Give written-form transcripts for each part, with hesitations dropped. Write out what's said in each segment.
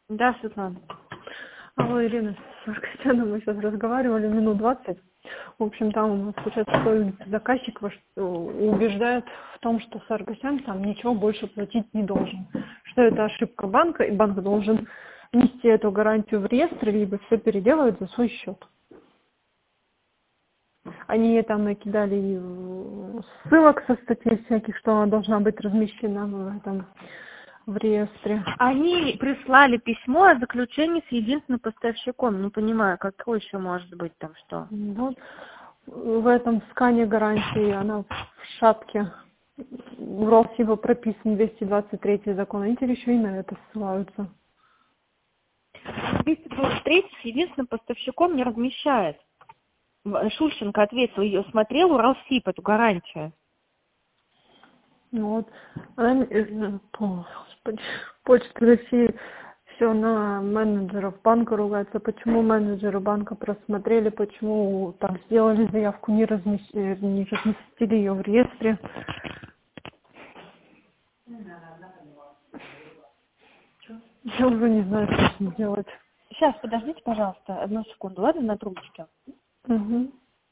Да, Светлана. Алло, Ирина, с Аркасяном мы сейчас разговаривали минут 20. В общем, там у нас, получается, заказчик убеждает в том, что Саргасян там ничего больше платить не должен. Что это ошибка банка, и банк должен нести эту гарантию в реестр, либо все переделывать за свой счет. Они там накидали ссылок со статей всяких, что она должна быть размещена в реестре. Они прислали письмо о заключении с единственным поставщиком. Не понимаю, какое еще может быть там что. Вот в этом скане гарантии она в шапке. В Росиво прописан 223 закон. Они теперь еще и на это ссылаются. 223 с единственным поставщиком не размещает. Шульченко ответил, ее смотрел Уралсиб, эту гарантию. Ну вот, господи, Почта России все на менеджеров банка ругается. Почему менеджеры банка просмотрели, почему там сделали заявку, не разместили ее в реестре. Я уже не знаю, что с ним делать. Сейчас, подождите, пожалуйста, одну секунду, ладно, на трубочке. Угу.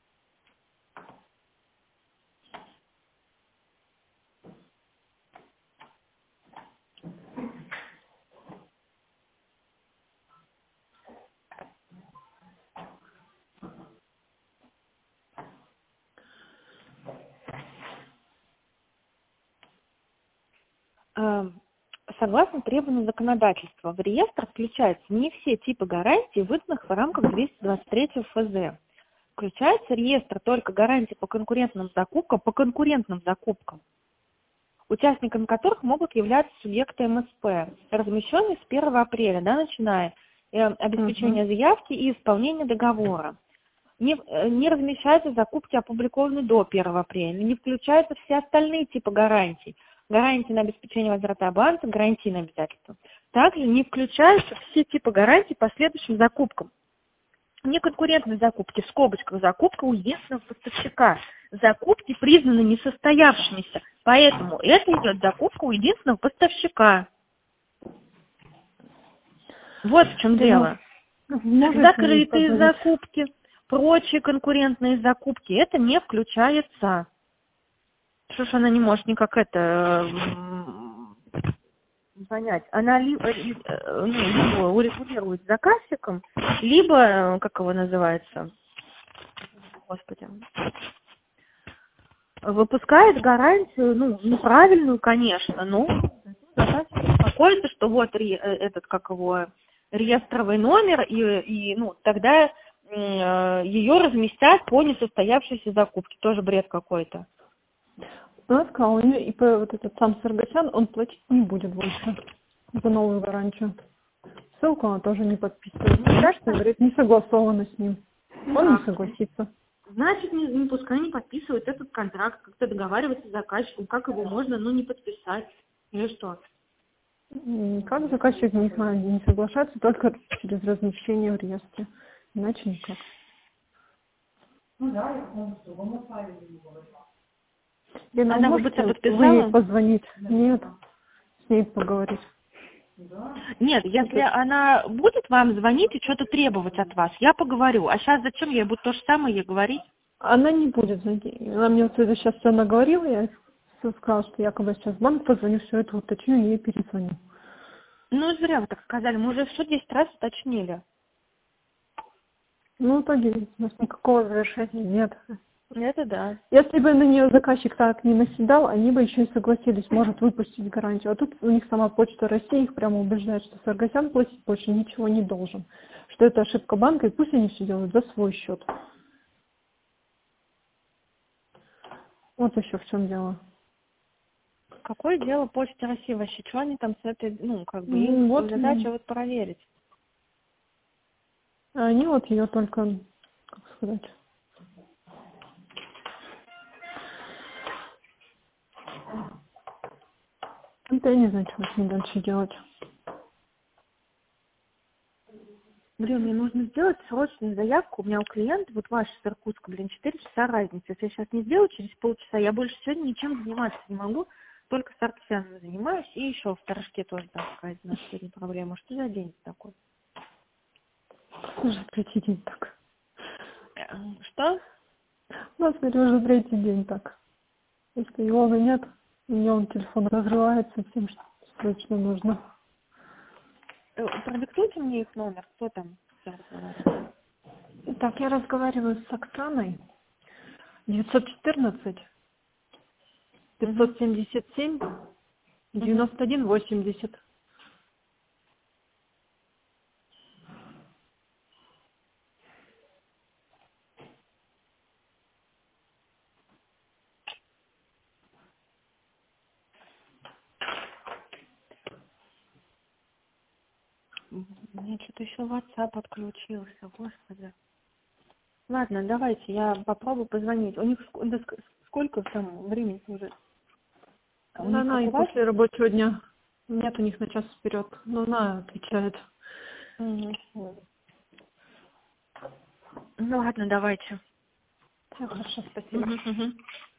Согласно требованиям законодательства, в реестр включаются не все типы гарантий, выданных в рамках 223 ФЗ. Включается реестр только гарантий по конкурентным закупкам, участниками которых могут являться субъекты МСП, размещенные с 1 апреля, начиная обеспечение заявки и исполнение договора. Не размещаются закупки, опубликованные до 1 апреля, не включаются все остальные типы гарантий. Гарантии на обеспечение возврата аванса, гарантийные обязательства. Также не включаются все типы гарантий по следующим закупкам. Неконкурентные закупки, в скобочках закупка у единственного поставщика. Закупки признаны несостоявшимися, поэтому это идет закупка у единственного поставщика. Вот в чем дело. Закрытые закупки, прочие конкурентные закупки, это не включается. Что ж она не может никак это понять? Она либо урегулирует с заказчиком, либо, как его называется, господи, выпускает гарантию, неправильную, конечно, но заказчик успокоится, что вот этот, реестровый номер, и тогда ее разместят по несостоявшейся закупке. Тоже бред какой-то. Она сказала, у нее ИП вот этот сам Саргасян, он платить не будет больше за новую гарантию. Ссылку она тоже не подписывает. Страшно, говорит, не согласовано с ним. Он не согласится. Значит, пускай не подписывает этот контракт, как-то договариваться с заказчиком, как его можно, не подписать, или что? Как заказчик, не знаю, не соглашается, только через размещение в реестре. Иначе никак. Лена, Она можете подписала? вы ей позвонить? Нет, с ней поговорить. Нет, если она будет вам звонить и что-то требовать от вас, я поговорю. А сейчас зачем я буду то же самое ей говорить? Она не будет звонить. Она мне вот это сейчас все наговорила, я сказала, что якобы сейчас в банк позвоню, все это уточню и ей перезвоню. Зря вы так сказали, мы уже все 10 раз уточнили. В итоге у нас никакого завершения нет. Это да. Если бы на нее заказчик так не наседал, они бы еще и согласились, может, выпустить гарантию. А тут у них сама Почта России их прямо убеждает, что Саргасян платить больше ничего не должен. Что это ошибка банка, и пусть они все делают за свой счет. Вот еще в чем дело. Какое дело Почте России вообще? Что они там с этой, Вот, задача проверить. Они вот ее только, как сказать... Это я не знаю, что с ним дальше делать. Мне нужно сделать срочную заявку. У меня у клиента, вот ваш из Иркутска, 4 часа разница. Если я сейчас не сделаю, через полчаса, я больше сегодня ничем заниматься не могу. только саркисянами занимаюсь, и еще в Торжке тоже там какая-то у нас сегодня проблема. Что за день такой? Уже третий день так. Что? У нас, говорю, уже третий день так. Если его нет, у меня он телефон разрывается всем, что срочно нужно. Продиктуйте мне их номер, кто там с кем разговаривает? Так, я разговариваю с Оксаной. 914 577 91 80. У меня что-то еще WhatsApp отключился, господи. Ладно, давайте, я попробую позвонить. У них сколько там времени уже? У них Она как и у вас? после рабочего дня. Нет у них на час вперед, но она отвечает. Мгм. Ну ладно, давайте. Все хорошо, спасибо. Мгм.